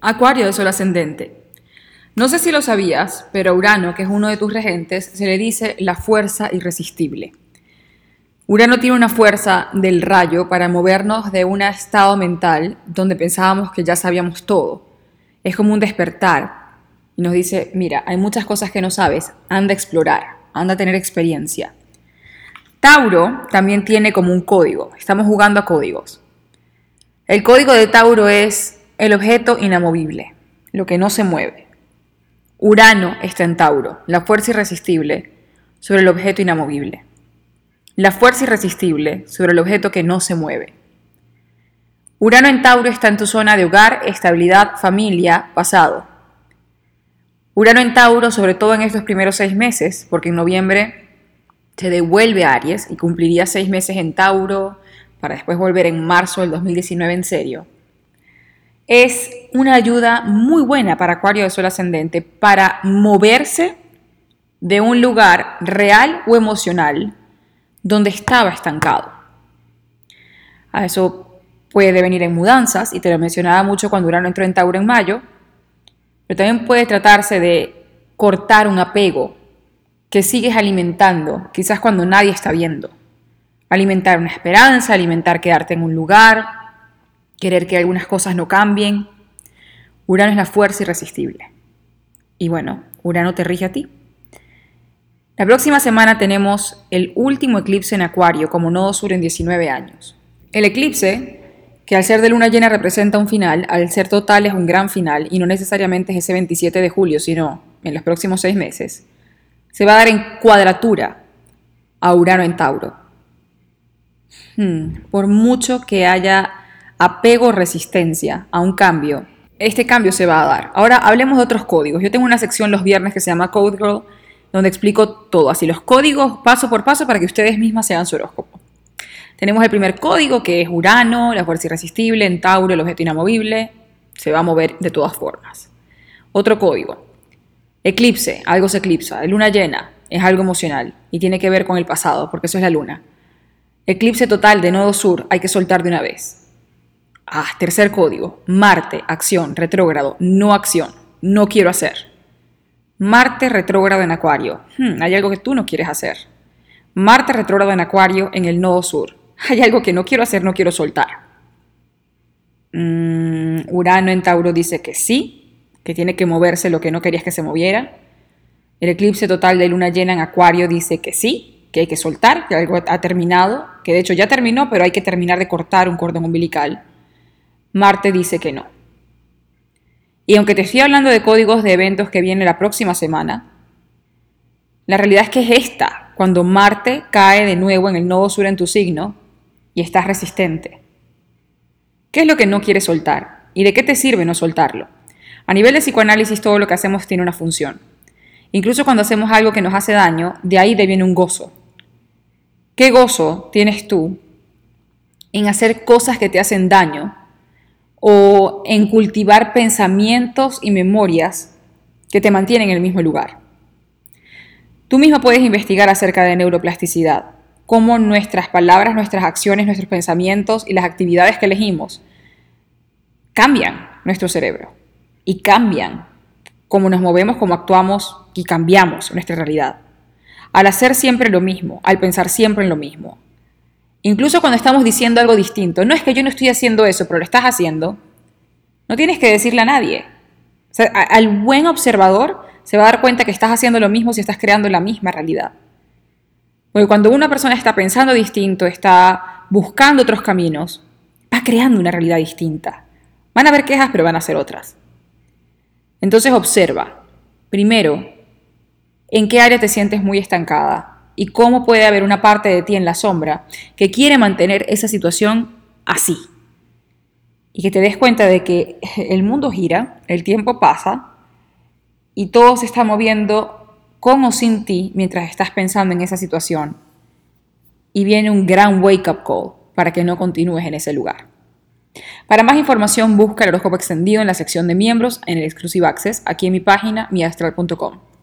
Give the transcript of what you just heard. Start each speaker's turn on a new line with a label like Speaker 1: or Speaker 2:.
Speaker 1: Acuario de Sol ascendente. No sé si lo sabías, pero a Urano, que es uno de tus regentes, se le dice la fuerza irresistible. Urano tiene una fuerza del rayo para movernos de un estado mental donde pensábamos que ya sabíamos todo. Es como un despertar y nos dice, mira, hay muchas cosas que no sabes, anda a explorar, anda a tener experiencia. Tauro también tiene como un código, estamos jugando a códigos. El código de Tauro es el objeto inamovible, lo que no se mueve. Urano está en Tauro, la fuerza irresistible sobre el objeto inamovible. La fuerza irresistible sobre el objeto que no se mueve. Urano en Tauro está en tu zona de hogar, estabilidad, familia, pasado. Urano en Tauro, sobre todo en estos primeros 6 meses, porque en noviembre se devuelve a Aries y cumpliría 6 meses en Tauro para después volver en marzo del 2019 en serio. Es una ayuda muy buena para Acuario de Sol ascendente para moverse de un lugar real o emocional donde estaba estancado. A eso puede venir en mudanzas, y te lo mencionaba mucho cuando Urano entró en Tauro en mayo, pero también puede tratarse de cortar un apego que sigues alimentando, quizás cuando nadie está viendo. Alimentar una esperanza, alimentar quedarte en un lugar, querer que algunas cosas no cambien. Urano es la fuerza irresistible. Y bueno, Urano te rige a ti. La próxima semana tenemos el último eclipse en Acuario como nodo sur en 19 años. El eclipse, que al ser de luna llena representa un final, al ser total es un gran final y no necesariamente es ese 27 de julio, sino en los próximos 6 meses, se va a dar en cuadratura a Urano en Tauro. Por mucho que haya apego o resistencia a un cambio, este cambio se va a dar. Ahora hablemos de otros códigos. Yo tengo una sección los viernes que se llama Code Girl, donde explico todo, así los códigos paso por paso para que ustedes mismas se hagan su horóscopo. Tenemos el primer código, que es Urano, la fuerza irresistible, en Tauro, el objeto inamovible, se va a mover de todas formas. Otro código, eclipse, algo se eclipsa, luna llena, es algo emocional y tiene que ver con el pasado, porque eso es la luna. Eclipse total de nodo sur, hay que soltar de una vez. Tercer código, Marte, acción, retrógrado, no acción, no quiero hacer. Marte retrógrado en Acuario, hay algo que tú no quieres hacer. Marte retrógrado en Acuario en el nodo sur, hay algo que no quiero hacer, no quiero soltar. Urano en Tauro dice que sí, que tiene que moverse lo que no querías que se moviera. El eclipse total de luna llena en Acuario dice que sí, que hay que soltar, que algo ha terminado, que de hecho ya terminó, pero hay que terminar de cortar un cordón umbilical. Marte dice que no. Y aunque te estoy hablando de códigos de eventos que vienen la próxima semana, la realidad es que es esta, cuando Marte cae de nuevo en el nodo sur en tu signo y estás resistente. ¿Qué es lo que no quieres soltar? ¿Y de qué te sirve no soltarlo? A nivel de psicoanálisis, todo lo que hacemos tiene una función. Incluso cuando hacemos algo que nos hace daño, de ahí deviene un gozo. ¿Qué gozo tienes tú en hacer cosas que te hacen daño o en cultivar pensamientos y memorias que te mantienen en el mismo lugar? Tú misma puedes investigar acerca de neuroplasticidad, cómo nuestras palabras, nuestras acciones, nuestros pensamientos y las actividades que elegimos cambian nuestro cerebro y cambian cómo nos movemos, cómo actuamos y cambiamos nuestra realidad. Al hacer siempre lo mismo, al pensar siempre en lo mismo. Incluso cuando estamos diciendo algo distinto, no es que yo no estoy haciendo eso, pero lo estás haciendo, no tienes que decirle a nadie. O sea, al buen observador se va a dar cuenta que estás haciendo lo mismo si estás creando la misma realidad. Porque cuando una persona está pensando distinto, está buscando otros caminos, va creando una realidad distinta. Van a haber quejas, pero van a ser otras. Entonces observa, primero, en qué área te sientes muy estancada y cómo puede haber una parte de ti en la sombra que quiere mantener esa situación así. Y que te des cuenta de que el mundo gira, el tiempo pasa y todo se está moviendo con o sin ti mientras estás pensando en esa situación. Y viene un gran wake-up call para que no continúes en ese lugar. Para más información, busca el horóscopo extendido en la sección de miembros en el Exclusive Access, aquí en mi página miastral.com.